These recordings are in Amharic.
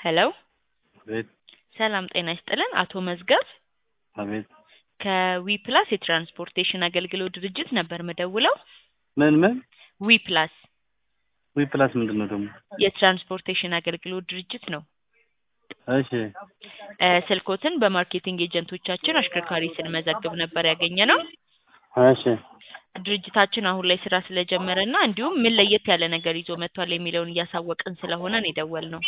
ሄሎ ቤት ሰላም ጤና ይስጥልን አቶ መዝገብ አቤት ከዊፕላስ የትራንስፖርቴሽን አገልግሎት ድርጅት ነበር መደውለው ምን ዊፕላስ ዊፕላስ ምንድነው ደግሞ? የትራንስፖርቴሽን አገልግሎት ድርጅት ነው። እሺ ስልኮትን በማርኬቲንግ ኤጀንቶቻችን አሽከርካሪ ስንመዘግብ ነበር ያገኘነው። እሺ ድርጅታችን አሁን ላይ ስራ ስለጀመረና እንዲሁም ምን ለየት ያለ ነገር ይዞ መጥቷል የሚለውን እያሳወቅን ስለሆነ ነው የደወልነው።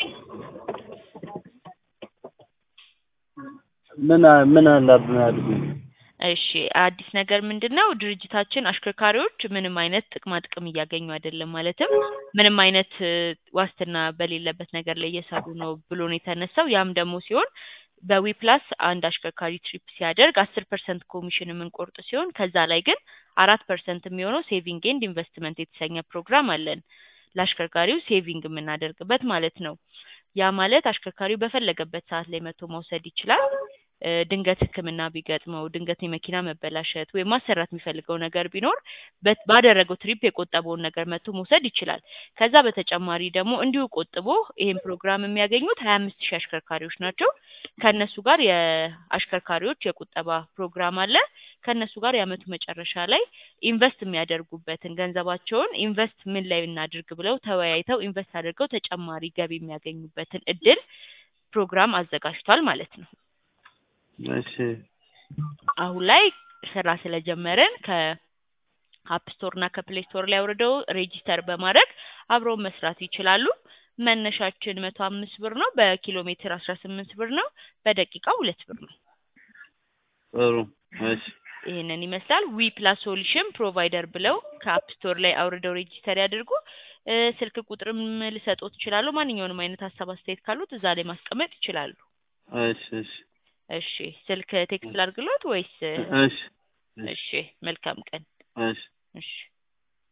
ምን አላብናለሁ? እሺ አዲስ ነገር ምንድነው? ድርጅታችን አሽከርካሪዎች ምንም አይነት ጥቅማ ጥቅም እያገኙ አይደለም፣ ማለትም ምንም አይነት ዋስትና በሌለበት ነገር ላይ እየሰሩ ነው ብሎ ነው የተነሳው። ያም ደግሞ ሲሆን በዊፕላስ አንድ አሽከርካሪ ትሪፕ ሲያደርግ 10% ኮሚሽን የምንቆርጥ ሲሆን ከዛ ላይ ግን 4% የሚሆነው ሴቪንግ ኤንድ ኢንቨስትመንት የተሰኘ ፕሮግራም አለን። ለአሽከርካሪው ሴቪንግ የምናደርግበት ማለት ነው። ያ ማለት አሽከርካሪው በፈለገበት ሰዓት ላይ መጥቶ መውሰድ ይችላል። ድንገት ሕክምና ቢገጥመው ድንገት የመኪና መበላሸት ወይ ማሰራት የሚፈልገው ነገር ቢኖር ባደረገው ትሪፕ የቆጠበውን ነገር መጥቶ መውሰድ ይችላል። ከዛ በተጨማሪ ደግሞ እንዲሁ ቆጥቦ ይሄን ፕሮግራም የሚያገኙት 25000 አሽከርካሪዎች ናቸው። ከነሱ ጋር የአሽከርካሪዎች የቁጠባ ፕሮግራም አለ። ከነሱ ጋር የአመቱ መጨረሻ ላይ ኢንቨስት የሚያደርጉበትን ገንዘባቸውን ኢንቨስት ምን ላይ እናድርግ ብለው ተወያይተው ኢንቨስት አድርገው ተጨማሪ ገቢ የሚያገኙበትን እድል ፕሮግራም አዘጋጅቷል ማለት ነው። እሺ አሁን ላይ ስራ ስለጀመረን ከአፕ ስቶር እና ከፕሌይ ስቶር ላይ አውርደው ሬጂስተር በማድረግ አብረው መስራት ይችላሉ። መነሻችን 105 ብር ነው። በኪሎ ሜትር 18 ብር ነው። በደቂቃ 2 ብር ነው። ጥሩ እሺ ይሄንን ይመስላል። ዊፕላስ ሶሉሽን ፕሮቫይደር ብለው ከአፕ ስቶር ላይ አውርደው ሬጂስተር ያድርጉ። ስልክ ቁጥርም ልሰጥዎት ይችላሉ። ማንኛውንም አይነት ሀሳብ አስተያየት ካሉት እዛ ላይ ማስቀመጥ ይችላሉ። እሺ እሺ ስልክ ቴክስት ላድርግሎት ወይስ? እሺ እሺ መልካም ቀን። እሺ እሺ